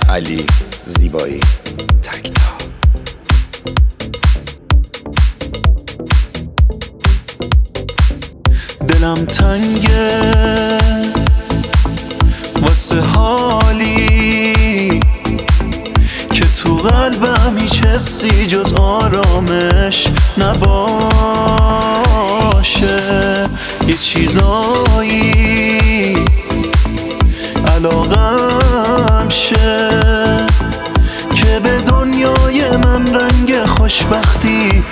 علی زیبایی تکتا. دلم تنگه واسه حالی که تو قلبم هیچ حسی جز آرامش نباشه. یه چیزایی علاقم شه که به دنیای من رنگ خوشبختی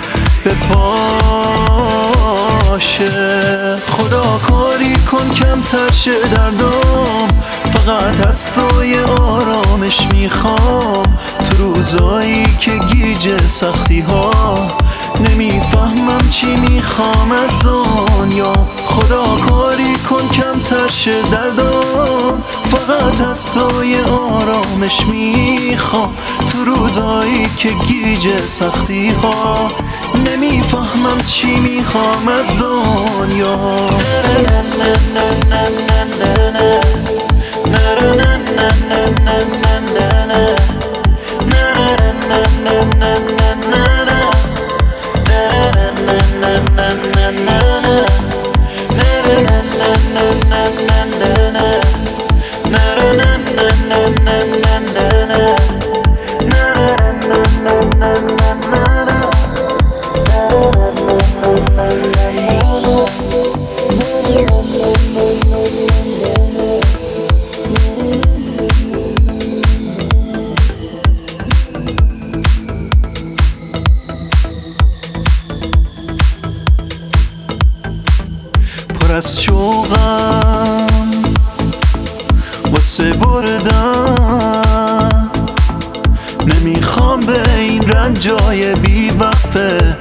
بپاشه. خدا کاری کن کمتر شه دردام، فقط از تو یه آرامش میخوام. تو روزایی که گیج سختی ها نمیفهمم چی میخوام از دنیا. خدا کاری کن کمتر شه دردام، فقط از تو یه آرامش میخوام. تو روزایی که گیج سختی ها نمیفهمم چی میخوام از دنیا. پر از شوقم واسه بردن، نمیخوام به این رنجای بی وقفه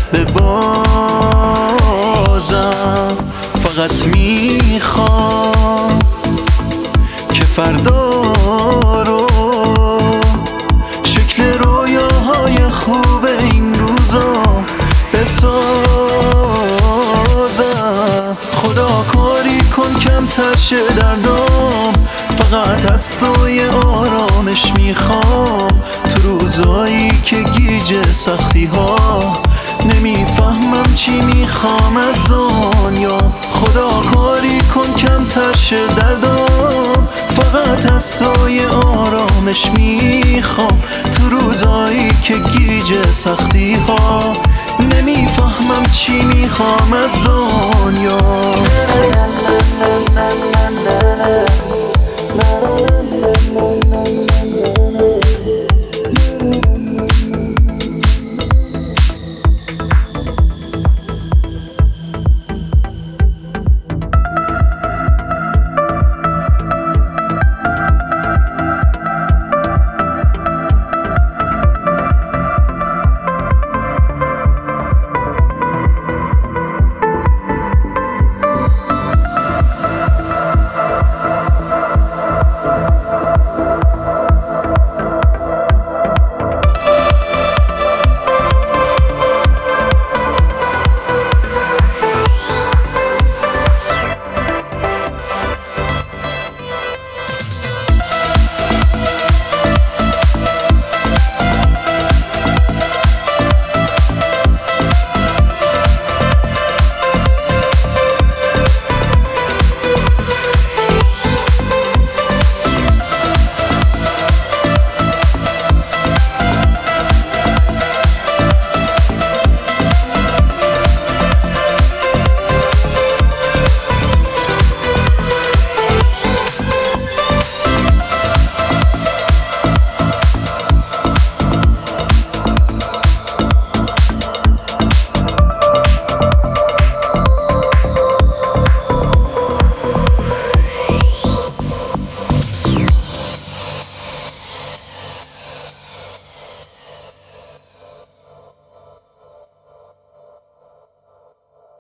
ببازم. فقط میخوام که فردا رو شکل رویاهای خوب این روزا بسازم. خدا کاری کن کمتر شه دردام، فقط از تو یه آرامش میخوام. تو روزایی که گیج سختی ها نمیفهمم چی میخوام از دنیا. خدا کاری کن کمتر شه دردام، فقط از تو یه آرامش میخوام. تو روزایی که گیج سختی ها نمیفهمم چی میخوام از دنیا.